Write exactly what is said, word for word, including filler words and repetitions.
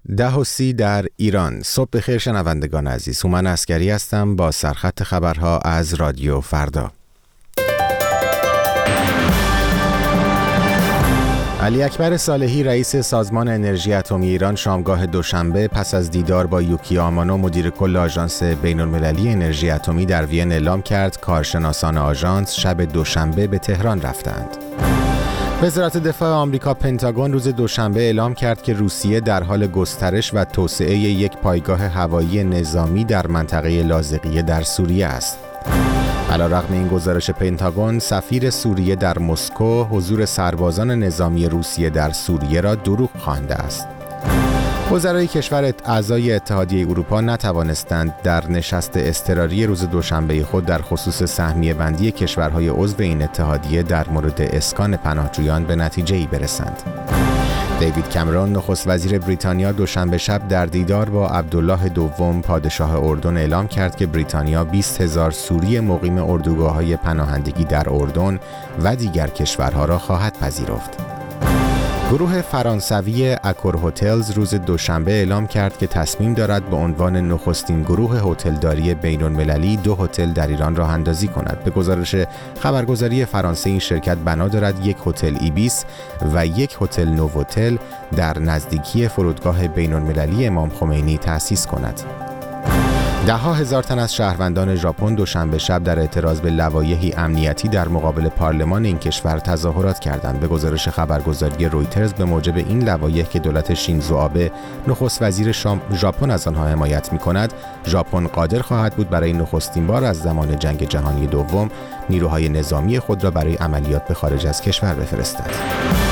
ده و سی در ایران. صبح بخیر شنوندگان عزیز، هومن عسکری هستم با سرخط خبرها از رادیو فردا. علی اکبر صالحی رئیس سازمان انرژی اتمی ایران شامگاه دوشنبه پس از دیدار با یوکی آمانو مدیر کل آژانس بین‌المللی انرژی اتمی در وین اعلام کرد کارشناسان آژانس شب دوشنبه به تهران رفتند. وزارت دفاع آمریکا پنتاگون روز دوشنبه اعلام کرد که روسیه در حال گسترش و توسعه یک پایگاه هوایی نظامی در منطقه لاذقیه در سوریه است. علیرغم این گزارش پنتاگون، سفیر سوریه در مسکو حضور سربازان نظامی روسیه در سوریه را دروغ خوانده است. وزرای کشور اعضای اتحادیه اروپا نتوانستند در نشست اضطراری روز دوشنبه خود در خصوص سهمیه بندی کشورهای عضو این اتحادیه در مورد اسکان پناهجویان به نتیجه‌ای برسند. دیوید کامرون نخست وزیر بریتانیا دوشنبه شب در دیدار با عبدالله دوم پادشاه اردن اعلام کرد که بریتانیا بیست هزار سوری مقیم اردوگاه‌های پناهندگی در اردن و دیگر کشورها را خواهد پذیرفت. گروه فرانسوی اکور هتلز روز دوشنبه اعلام کرد که تصمیم دارد به عنوان نخستین گروه هتلداری بین‌المللی دو هتل در ایران راه اندازی کند. به گزارش خبرگزاری فرانسه این شرکت بنا دارد یک هتل ایبیس و یک هتل نووتل در نزدیکی فرودگاه بین‌المللی امام خمینی تأسیس کند. ده ها هزار تن از شهروندان ژاپن دوشنبه شب در اعتراض به لوایحی امنیتی در مقابل پارلمان این کشور تظاهرات کردند. به گزارش خبرگزاری رویترز به موجب این لوایح که دولت شینزو آبه نخست وزیر ژاپن از آنها حمایت می‌کند، ژاپن قادر خواهد بود برای نخستین بار از زمان جنگ جهانی دوم نیروهای نظامی خود را برای عملیات به خارج از کشور بفرستد.